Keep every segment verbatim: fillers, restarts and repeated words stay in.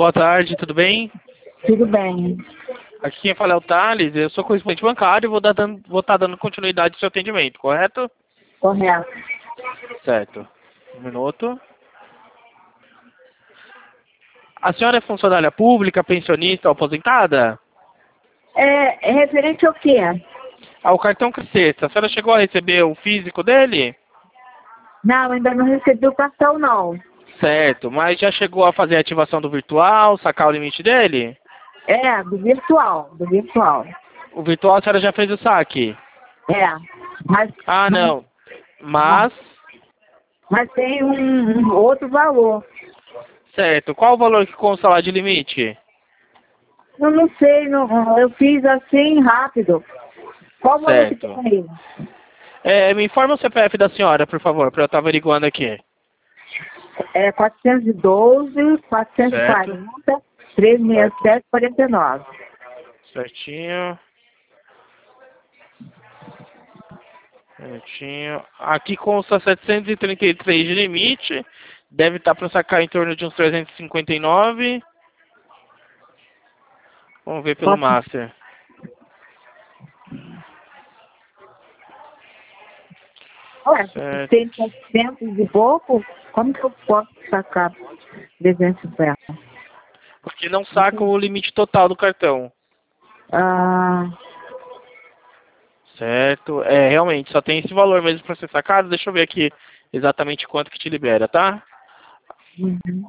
Boa tarde, tudo bem? Tudo bem. Aqui quem fala é o Thales, eu sou correspondente bancário e vou estar dando, vou tá dando continuidade ao seu atendimento, correto? Correto. Certo. Um minuto. A senhora é funcionária pública, pensionista ou aposentada? É, é referente ao quê? Ah, o cartão Crescesta. A senhora chegou a receber o físico dele? Não, ainda não recebi o cartão, não. Certo, mas já chegou a fazer a ativação do virtual, sacar o limite dele? É, do virtual, do virtual. O virtual a senhora já fez o saque? É, mas, Ah, mas, não. Mas, mas tem um, um outro valor. certo. Qual o valor que consta lá de limite? Eu não sei, não, eu fiz assim rápido. Qual o valor que Certo. tem aí? É, me informa o C P F da senhora, por favor, para eu estar averiguando aqui. É quatrocentos e doze, quatrocentos e Certo. quarenta, trezentos e sessenta e sete, quarenta e nove. Certinho. Minutinho. Aqui consta setecentos e trinta e três de limite. Deve estar para sacar em torno de uns trezentos e cinquenta e nove. Vamos ver pelo Quatro- Master. Ué, Certo. tem setecentos e pouco, como que eu posso sacar trezentos e cinquenta? Porque não saca o limite total do cartão. Ah, Certo. É, realmente, só tem esse valor mesmo para ser sacado. Deixa eu ver aqui exatamente quanto que te libera, tá? uhum.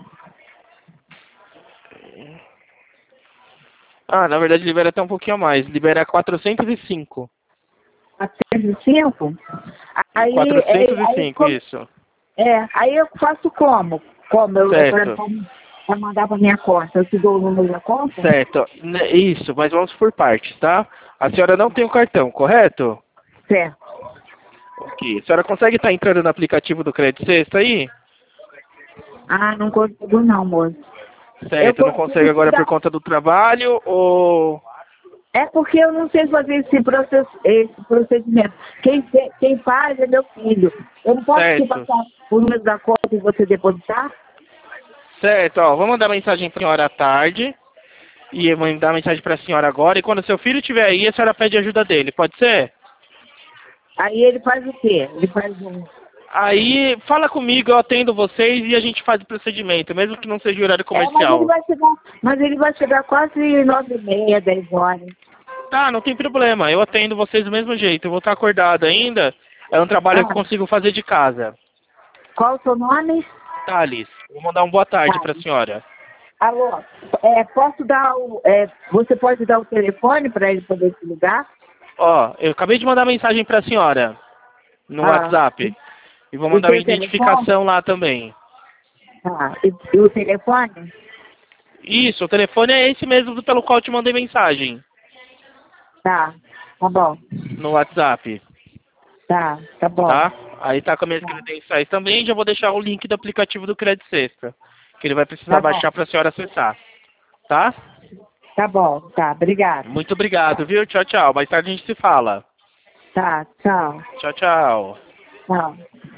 Ah, na verdade libera até um pouquinho a mais. Libera quatrocentos e cinco. quatrocentos e cinco? Aí, é, quatrocentos e aí, cinco, como, isso. é, aí eu faço como? Como? Eu, eu Certo. para mandar para minha conta, eu te dou o número da conta? Certo. Né, isso, mas vamos por partes, tá? A senhora não tem o cartão, correto? Certo. Ok. A senhora consegue estar entrando no aplicativo do Crédito Sexta aí? Ah, não consigo não, moço. Eu Certo, não consegue consigo te agora por dar. conta do trabalho ou... É porque eu não sei fazer esse, process, esse procedimento. Quem, fe- quem faz é meu filho. Eu não posso te Certo. passar o número da conta e você depositar? Certo, ó, vou mandar mensagem pra senhora à tarde e eu vou mandar mensagem pra senhora agora e quando seu filho estiver aí, a senhora pede ajuda dele, pode ser? Aí ele faz o quê? Ele faz um. Aí, fala comigo, eu atendo vocês e a gente faz o procedimento, mesmo que não seja horário É, mas ele comercial. vai chegar, mas ele vai chegar quase nove e meia, dez horas. Tá, não tem problema, eu atendo vocês do mesmo jeito, eu vou estar acordado ainda, é um trabalho que eu Ah, consigo fazer de casa. qual o seu nome? Thales, vou mandar um boa tarde Tá. pra senhora. Alô, é, posso dar o. É, você pode dar o telefone para ele poder te ligar? Ó, eu acabei de mandar mensagem pra senhora no Ah, WhatsApp e vou e mandar minha tem telefone? identificação lá também. Ah, e, e o telefone? Isso, o telefone é esse mesmo do- pelo qual eu te mandei mensagem Tá, tá bom. no WhatsApp, Tá, tá bom. tá? Aí tá com as minhas Tá, credenciais também, já vou deixar o link do aplicativo do Crédito Sexta, que ele vai precisar tá bom. baixar pra senhora acessar, tá? Tá bom, tá, obrigado. Muito obrigado, viu? Tchau, tchau. Mais tarde a gente se fala. Tá, tchau. Tchau, tchau. Tchau.